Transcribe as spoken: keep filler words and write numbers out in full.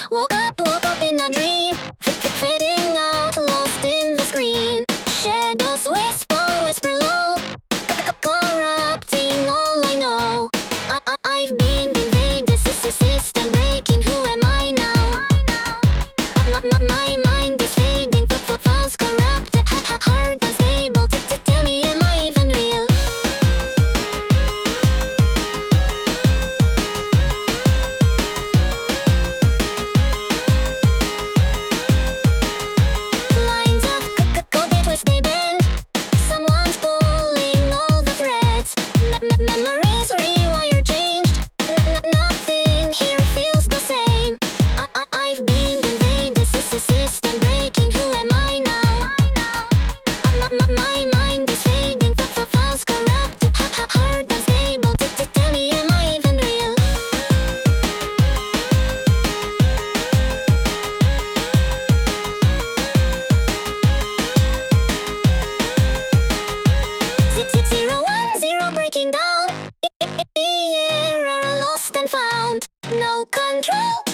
Woke up, woke up in a dream, fading out, lost in the screen. Shadows whisper, whisper low, corrupting all I know. I, I, I've been invaded, this is the system breaking. Who am I now? My, my, my mind is fading, f- f- false, corrupted, ha- ha- hard, unstable. T- t- Tell me, am I even real? Lines of c- c- coded twist, they bend. Someone's pulling all the threads. Me- me- memories rewire changed. N- n- nothing here feels the same. I- I- I've been invaded, this is the system breaking. Who am I now? My, my, my mind is fading, f- f- false, corrupted, ha- ha- hard, unstable. T- t- Tell me, am I even real? Zip, zip, zero, one, zero, breaking down. Error lost and found. No control.